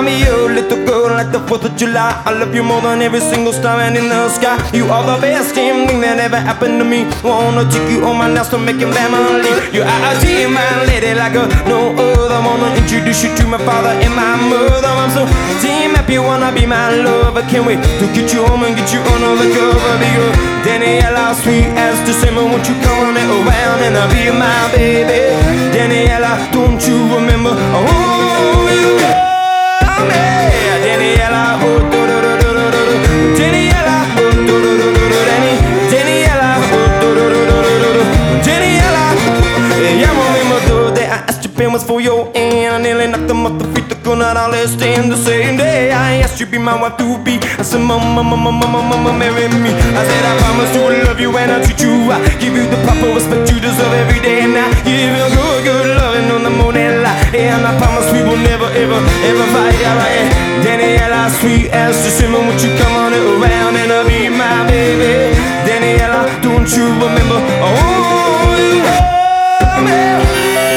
love me, you little girl, like the 4th of July. I love you more than every single star in the sky. You are the best damn thing that ever happened to me. Wanna take you on my last to make it family. You are a dear my lady like a no other. Wanna introduce you to my father and my mother. I'm so damn happy, wanna be my lover. Can't wait to get you home and get you under the cover. Be your Daniela, sweet as December. Won't you come on around and I'll be my baby. Daniela, don't you remember? Oh, you love me. Daniela, oh, do do do do do do. Daniela, oh, do do do do do. Daniela, oh, do do do do do. Daniela, yeah, remember the day I asked you pen was for your hand. I nearly knocked them off the feet. The girl not all staying the same day. I asked you be my wife to be. I said, mama, marry me. I said I promise to love you and I'll treat you right. Give you the proper respect you deserve every day and night. Give you good loving on the moon and light. Yeah, and I promise we will never, ever fight. Alright, Daniela, sweet as December, won't you come on around and I'll be my baby. Daniela, don't you remember? Oh, you love me.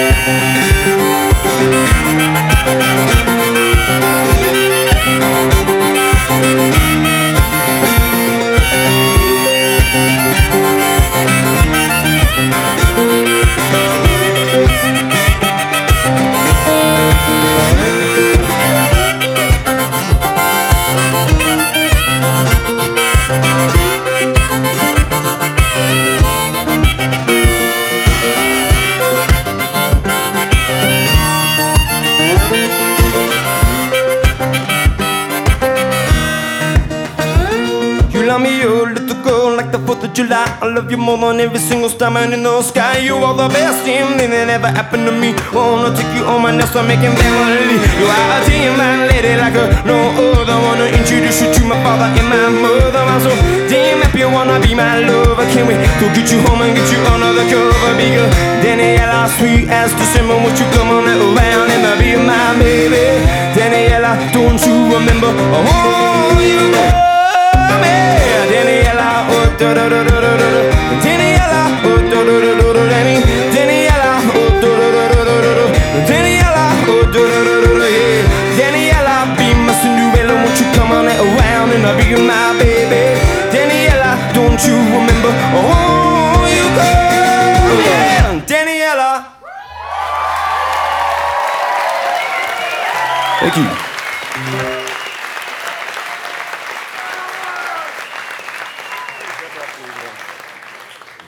Love me, you little girl, like the 4th of July. I love you more than every single star in the sky. You are the best damn thing that ever happened to me. Wanna take you on my nest, I'm making family. You are a damn my lady like a no other. Wanna introduce you to my father and my mother. I'm so damn happy, wanna be my lover. Can't wait to get you home and get you under the cover. Be a Daniela, sweet as December, won't you come on around and be my baby. Daniela, don't you remember? Oh, you love me. Daniela, oh, do do do do do do. Daniela, oh, do do do do do. Daniela, oh, do do do do do. Daniela, oh, do do do do do. Daniela, be my Cinderella, won't you come on around and I'll be my baby. Daniela, don't you remember? Oh, you girl, yeah, Daniela. Thank you.